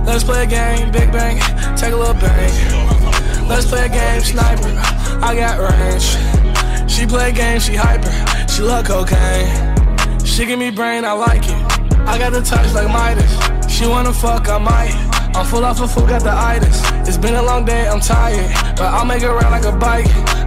Let's play a game, big bang, take a little bang. Let's play a game, sniper, I got range. She play a game, she hyper, she love cocaine. She give me brain, I like it. I got the touch like Midas. She wanna fuck, I might. I'm full off of food, got the itis. It's been a long day, I'm tired, but I'll make it ride like a bike.